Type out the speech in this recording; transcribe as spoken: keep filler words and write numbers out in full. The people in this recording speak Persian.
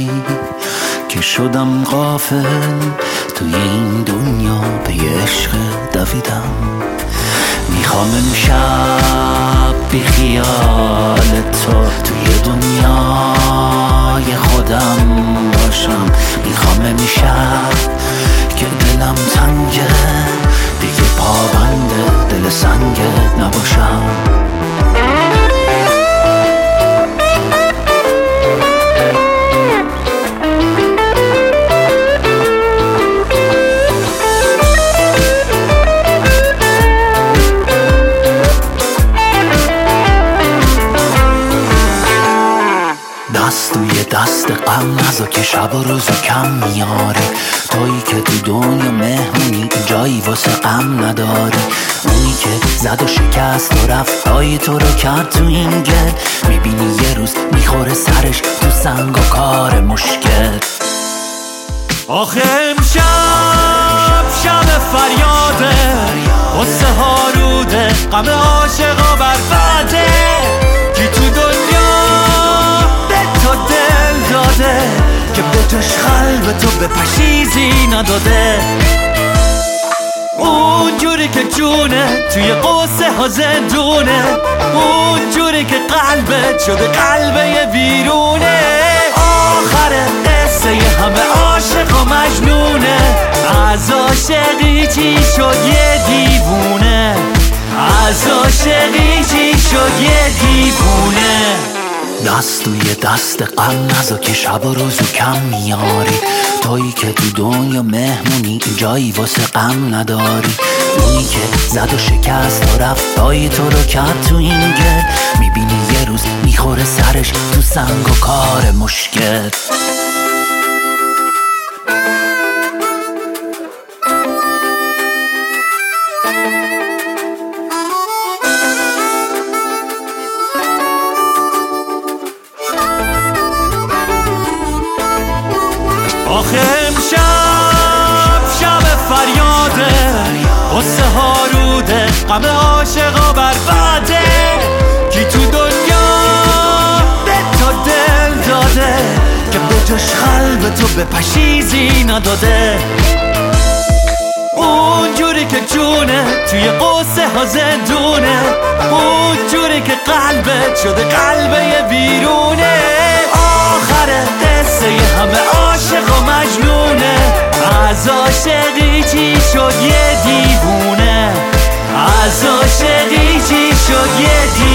روزی که شدم غافل توی این دنیا به عشق دویدم. میخوام امشب بی خیال تو توی دنیای خودم باشم. میخوام امشب که دلم تنگه دیگه پابند دل سنگت نباشم. دست توی دست غم نزا که شب و روزو کم میاری. تویی که تو دنیا مهمونی جایی واسه غم نداری. اونی که زد و شکست و رفت پای تو رو کرد تو این گل. میبینی یه روز میخوره سرش تو سنگ و کار مشکل. آخه امشب شب فریاده غصه ها روده غم عاشقا برباده. کی تو دنیا که به جاش قلب تو به پشیزی نداده. اون جوری که جونه توی قصه ها زندونه. اون جوری که قلبت شده قلبه بیرونه. آخر قصه همه عاشق و مجنونه. از عاشقی چی شد یه دیوونه. از عاشقی چی شد یه دیوونه. دست توی دست غم نزا که شب و روزو کم میاری. تویی که تو دنیا مهمونی جایی واسه غم نداری. اونی که زد و شکست و رفت پای تو رو کرد تو این گل. میبینی یه روز میخوره سرش تو سنگ و کار مشکل. آخه امشب شب فریاده غصه ها روده غم عاشقا برباده. کی تو دنیا به تو دل داده که به جاش قلب تو به پشیزی نداده. اون جوری که جونه توی قصه ها زندونه. اون جوری که قلبت شده قلبه بیرونه. آخر قصه همه عاشق و مجنونه. از عاشقی چی شد یه دیوونه. از عاشقی چی شد یه دیوونه.